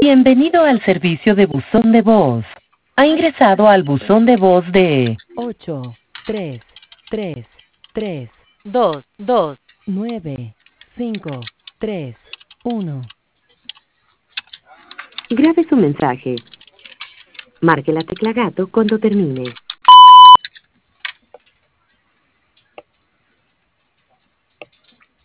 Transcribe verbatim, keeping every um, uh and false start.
Bienvenido al servicio de buzón de voz. Ha ingresado al buzón de voz de ocho, tres, tres, tres, dos, dos. nueve, cinco, tres, uno. Grabe su mensaje. Marque la tecla gato cuando termine.